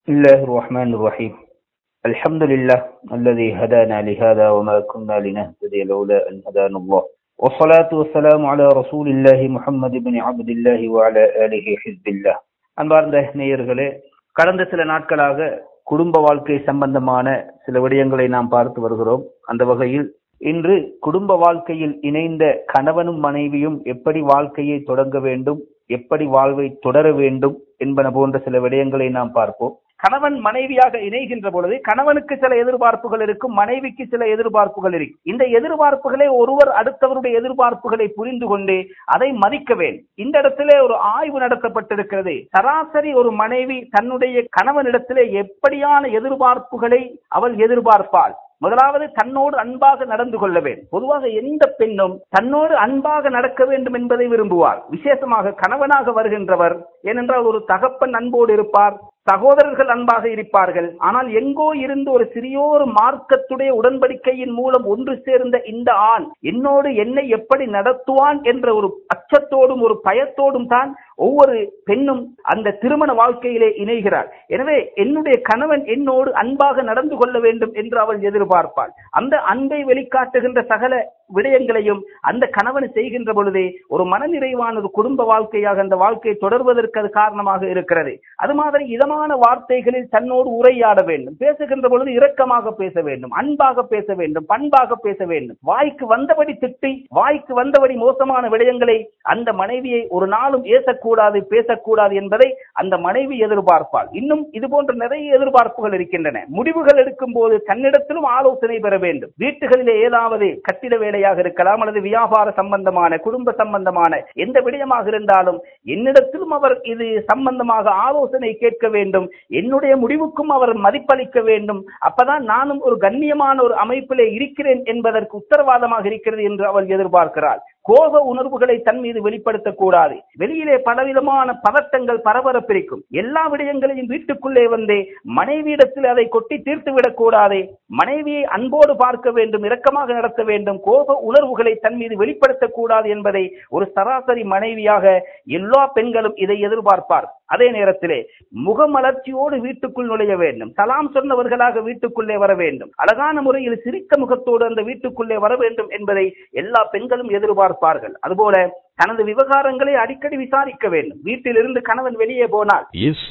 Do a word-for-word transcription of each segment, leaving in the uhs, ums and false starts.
بسم الله الرحمن الرحيم الحمد لله الذي هدانا لهذا وما كنا لنهتدي لولا أن هدانا الله والصلاة والسلام على رسول الله محمد بن عبد الله وعلى آله حزب الله. அன்பார்ந்த நேயர்களே, கடந்த சில நாட்களாக குடும்ப வாழ்க்கை சம்பந்தமான சில விடயங்களை நாம் பார்த்து வருகிறோம். அந்த வகையில் இன்று குடும்ப வாழ்க்கையில் இணைந்த கணவனும் மனைவியும் எப்படி வாழ்க்கையை தொடங்க வேண்டும், எப்படி வாழ்வை தொடர வேண்டும் என்பன போன்ற சில விடயங்களை நாம் பார்ப்போம். கணவன் மனைவியாக இணைகின்ற பொழுது கணவனுக்கு சில எதிர்பார்ப்புகள் இருக்கும், மனைவிக்கு சில எதிர்பார்ப்புகள் இருக்கும். இந்த எதிர்பார்ப்புகளை ஒருவர் அடுத்தவருடைய எதிர்பார்ப்புகளை புரிந்து கொண்டு அதை மதிக்க வேண்டும். இந்த இடத்திலே ஒரு ஆய்வு நடத்தப்பட்டிருக்கிறது. சராசரி ஒரு மனைவி தன்னுடைய கணவனிடத்திலே எப்படியான எதிர்பார்ப்புகளை அவள் எதிர்பார்ப்பாள்? முதலாவது, தன்னோடு அன்பாக நடந்து கொள்ள வேண்டும். பொதுவாக எந்த பெண்ணும் தன்னோடு அன்பாக நடக்க வேண்டும் என்பதை விரும்புவார். விசேஷமாக கணவனாக வருகின்றவர், ஏனென்றால் ஒரு தகப்பன் அன்போடு இருப்பார், சகோதரர்கள் அன்பாக இருப்பார்கள். ஆனால் எங்கோ இருந்து ஒரு சிறியோரு மார்க்கத்துடைய உடன்படிக்கையின் மூலம் ஒன்று சேர்ந்த இந்த ஆண் என்னோடு என்னை எப்படி நடத்துவான் என்ற ஒரு அச்சத்தோடும் ஒரு பயத்தோடும் தான் ஒவ்வொரு பெண்ணும் அந்த திருமண வாழ்க்கையிலே இணைகிறார். எனவே என்னுடைய கணவன் என்னோடு அன்பாக நடந்து கொள்ள வேண்டும் என்று அவள் எதிர்பார்ப்பாள். அந்த அன்பை வெளிக்காட்டுகின்ற சகல விடயங்களையும் அந்த கணவன் செய்கின்ற பொழுதே ஒரு மனநிறைவான ஒரு குடும்ப வாழ்க்கையாக அந்த வாழ்க்கையை தொடர்வதற்கு அது காரணமாக இருக்கிறது. அது மாதிரி இதமான வார்த்தைகளில் தன்னோடு உரையாட வேண்டும். பேசுகின்ற பொழுது இரக்கமாக பேச வேண்டும், அன்பாக பேச வேண்டும், பண்பாக பேச வேண்டும். வாய்க்கு வந்தபடி திட்டி வாய்க்கு வந்தபடி மோசமான விடயங்களை அந்த மனைவியை ஒரு நாளும் ஏசக்கூடாது, பேசக்கூடாது என்பதை அந்த மனைவி எதிர்பார்ப்பாள். இன்னும் இது போன்ற நிறைய எதிர்பார்ப்புகள் இருக்கின்றன. முடிவுகள் எடுக்கும் போது தன்னிடத்திலும் ஆலோசனை பெற வேண்டும். வீட்டுகளிலே ஏதாவது கட்டிட வேலையாக இருக்கலாம், அல்லது வியாபார சம்பந்தமான குடும்ப சம்பந்தமான எந்த விடயமாக இருந்தாலும் என்னிடத்திலும் அவர் இது சம்பந்தமாக ஆலோசனை கேட்க வேண்டும். என்னுடைய முடிவுக்கும் அவர் மதிப்பளிக்க வேண்டும். அப்பதான் நானும் ஒரு கண்ணியமான ஒரு அமைப்பிலே இருக்கிறேன் என்பதற்கு உத்தரவாதமாக இருக்கிறது என்று அவள் எதிர்பார்க்கிறாள். கோப உணர்வுகளை தன் மீது வெளிப்படுத்தக்கூடாது. வெளியிலே பலவிதமான பதட்டங்கள், பரபரப்பு இருக்கும். எல்லா விடயங்களையும் வீட்டுக்குள்ளே வந்தே மனைவியிடத்தில் அதை கொட்டி தீர்த்து விடக்கூடாது. மனைவியை அன்போடு பார்க்க வேண்டும், இரக்கமாக நடத்த வேண்டும். கோப உணர்வுகளை தன் மீது வெளிப்படுத்தக்கூடாது என்பதை ஒரு சராசரி மனைவியாக எல்லா பெண்களும் இதை எதிர்பார்ப்பார். அதே நேரத்திலே முகமலர்ச்சியோடு வீட்டுக்குள் நுழைய வேண்டும். சலாம் சொன்னவர்களாக வீட்டுக்குள்ளே வர வேண்டும். அழகான முறையில் சிரித்த முகத்தோடு அந்த வீட்டுக்குள்ளே வர வேண்டும் என்பதை எல்லா பெண்களும் எதிர்பார்ப்பார்கள். அதுபோல தனது விவகாரங்களை அடிக்கடி விசாரிக்க வேண்டும். வீட்டில் இருந்து கணவன் வெளியே போனால்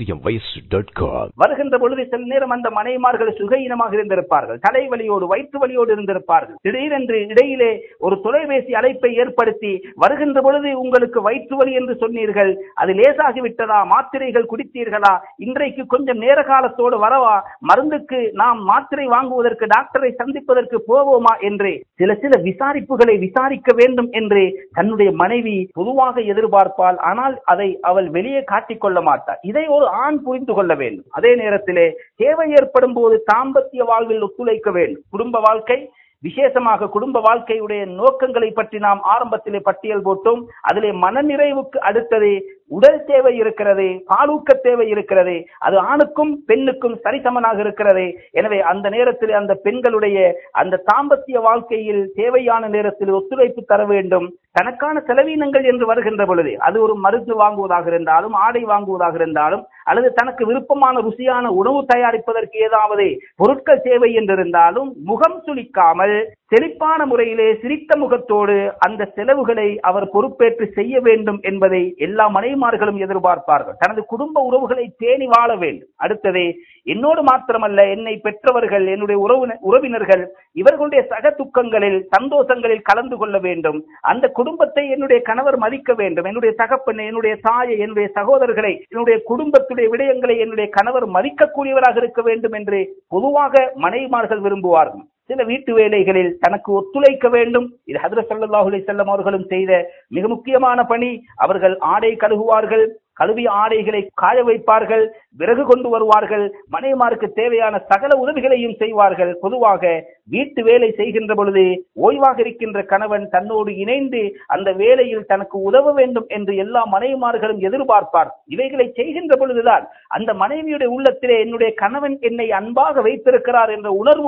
வருகின்ற பொழுது சில நேரம் அந்த மனைவிமார்கள் சுகையினமாக இருந்திருப்பார்கள், தலைவலியோடு வயிற்று வலியோடு இருந்திருப்பார்கள். திடீரென்று இடையிலே ஒரு தொலைபேசி அழைப்பை ஏற்படுத்தி வருகின்ற பொழுது உங்களுக்கு வயிற்று வலி என்று சொன்னீர்கள், அது லேசாகிவிட்டதா, மாத்திரைகள் குடித்தீர்களா, இன்றைக்கு கொஞ்சம் நேர காலத்தோடு வரவா, மருந்துக்கு நாம் மாத்திரை வாங்குவதற்கு டாக்டரை சந்திப்பதற்கு போவோமா என்று சில சில விசாரிப்புகளை விசாரிக்க வேண்டும் என்று தன்னுடைய மனைவி பொதுவாக எதிர்பார்ப்பாள். ஆனால் அதை அவள் வெளியே காட்டிக் கொள்ள மாட்டாள். இதை ஒரு ஆண் புரிந்து கொள்ள வேண்டும். அதே நேரத்திலே தேவை ஏற்படும் போது தாம்பத்திய வாழ்வில் ஒத்துழைக்க வேண்டும். குடும்ப வாழ்க்கை, விசேஷமாக குடும்ப வாழ்க்கையுடைய நோக்கங்களை பற்றி நாம் ஆரம்பத்திலே பட்டியல் போட்டோம். அதிலே மனநிறைவுக்கு அடுத்தது உடல் தேவை இருக்கிறது, பாலூக்க தேவை இருக்கிறது. அது ஆணுக்கும் பெண்ணுக்கும் சரிசமனாக இருக்கிறது. எனவே அந்த நேரத்தில் அந்த பெண்களுடைய அந்த தாம்பத்திய வாழ்க்கையில் தேவையான நேரத்தில் ஒத்துழைப்பு தர வேண்டும். தனக்கான செலவீனங்கள் என்று வருகின்ற பொழுது, அது ஒரு மருந்து வாங்குவதாக இருந்தாலும், ஆடை வாங்குவதாக இருந்தாலும், அல்லது தனக்கு விருப்பமான ருசியான உணவு தயாரிப்பதற்கு ஏதாவது பொருட்கள் தேவை என்றிருந்தாலும் முகம் சுளிக்காமல் செழிப்பான முறையிலே சிரித்த முகத்தோடு அந்த செலவுகளை அவர் பொறுப்பேற்று செய்ய வேண்டும் என்பதை எல்லா மனைவிமார்களும் எதிர்பார்ப்பார்கள். தனது குடும்ப உறவுகளை பேணி வாழ வேண்டும். அடுத்தது, என்னோடு மாத்திரமல்ல, என்னை பெற்றவர்கள், என்னுடைய உறவினர்கள், இவர்களுடைய சக துக்கங்களில் சந்தோஷங்களில் கலந்து கொள்ள வேண்டும். அந்த குடும்பத்தை என்னுடைய கணவர் மதிக்க வேண்டும். என்னுடைய தகப்பனை, என்னுடைய தாயை, என்னுடைய சகோதரர்களை, என்னுடைய குடும்பத்துடைய விடயங்களை என்னுடைய கணவர் மதிக்கக்கூடியவராக இருக்க வேண்டும் என்று பொதுவாக மனைவிமார்கள் விரும்புவார்கள். சில வீட்டு வேலைகளில் தனக்கு ஒத்துழைக்க வேண்டும். இது ஹஜ்ரத் ஸல்லல்லாஹு அலைஹி வஸல்லம் அவர்களும் செய்த மிக முக்கியமான பணி. அவர்கள் ஆடை கழுவுவார்கள், கழுவிய ஆடைகளை காய வைப்பார்கள், விறகு கொண்டு வருவார்கள், மனைவிமாருக்கு தேவையான சகல உதவிகளையும் செய்வார்கள். பொதுவாக வீட்டு வேலை செய்கின்ற பொழுது ஓய்வாக இருக்கின்ற கணவன் தன்னோடு இணைந்து அந்த வேலையில் தனக்கு உதவ வேண்டும் என்று எல்லா மனைவிமார்களும் எதிர்பார்ப்பார். இவைகளை செய்கின்ற பொழுதுதான் அந்த மனைவியுடைய உள்ளத்திலே என்னுடைய கணவன் என்னை அன்பாக வைத்திருக்கிறார் என்ற உணர்வு வரும்.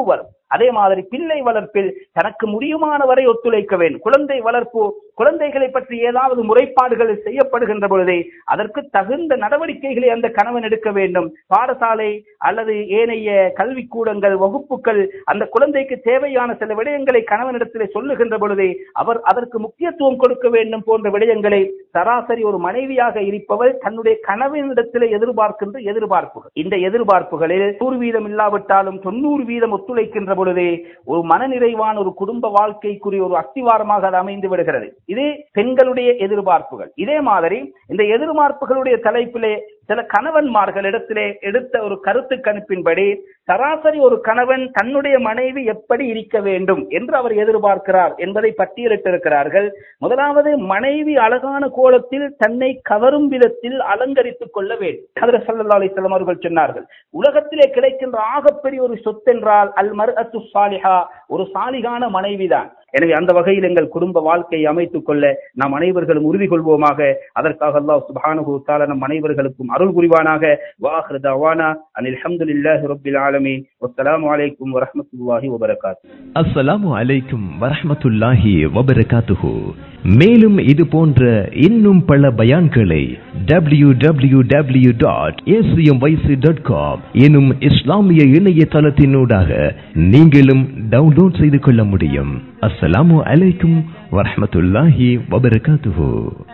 அதே மாதிரி பிள்ளை வளர்ப்பில் தனக்கு முடியுமான வரை ஒத்துழைக்க வேண்டும். குழந்தை வளர்ப்பு, குழந்தைகளை பற்றி ஏதாவது முறைப்பாடுகள் செய்யப்படுகின்ற பொழுதே அதற்கு தகுந்த நடவடிக்கைகளை அந்த கணவன் எடுக்க வேண்டும். பாடசாலை அல்லது ஏனைய கல்விக்கூடங்கள், வகுப்புகள் அந்த குழந்தைக்கு தேவையான சில விடயங்களை கணவனிடத்திலே சொல்லுகின்ற பொழுதே அவர் அதற்கு முக்கியத்துவம் கொடுக்க வேண்டும் போன்ற விடயங்களை சராசரி ஒரு மனைவியாக இருப்பவள் தன்னுடைய கணவனிடத்திலே எதிர்பார்க்கின்ற எதிர்பார்ப்புகள். இந்த எதிர்பார்ப்புகளில் நூறு வீதம் இல்லாவிட்டாலும் தொண்ணூறு வீதம் ஒத்துழைக்கின்ற பொழுதே ஒரு மனநிறைவான ஒரு குடும்ப வாழ்க்கைக்குரிய ஒரு அஸ்திவாரமாக அது அமைந்து விடுகிறது. இது பெண்களுடைய எதிர்பார்ப்புகள். இதே மாதிரி இந்த எதிர்பார்ப்புகளுடைய தலைப்பிலே சில கணவன்மார்களிடத்திலே எடுத்த ஒரு கருத்து கணிப்பின்படி சராசரி ஒரு கணவன் தன்னுடைய மனைவி எப்படி இருக்க வேண்டும் என்று அவர் எதிர்பார்க்கிறார் என்பதை பட்டியலிட்டிருக்கிறார்கள். முதலாவது, மனைவி அழகான கோலத்தில் தன்னை கவரும் விதத்தில் அலங்கரித்துக் கொள்ள வேண்டும். ஹஜ்ரத் ஸல்லல்லாஹு அலைஹி வஸல்லம் அவர்கள் சொன்னார்கள், உலகத்திலே கிடைக்கின்ற ஆகப்பெரிய ஒரு சொத்தென்றால் அல் மர்அத்து ஸாலிஹா, ஒரு சாலிகான மனைவிதான். எனவே அந்த வகையில் எங்கள் குடும்ப வாழ்க்கையை அமைத்துக் கொள்ள நாம் அனைவர்களும் உறுதி கொள்வோமாக. அதற்காக அல்லாஹ் சுப்ஹானஹு வ தஆலா நம் அனைவர்களுக்கும் அருள் புரிவானாக. வாஹிரு தஅவானா அனில் ஹம்துலில்லாஹி ரப்பில் ஆலமீன். வஸ்ஸலாமு அலைக்கும் வரஹ்மத்துல்லாஹி வபரகாத்துஹு. அஸ்ஸலாமு அலைக்கும் வரஹ்மத்துல்லாஹி வபரகாத்துஹு. மேலும் இது போன்ற இன்னும் பல பயான்களை W W W dot A C M Y C dot com எனும் இஸ்லாமிய இணையதளத்தினூடாக நீங்களும் டவுன்லோட் செய்து கொள்ள முடியும். அஸ்ஸலாமு அலைக்கும் வரஹ்மத்துல்லாஹி வபரகாத்துஹு.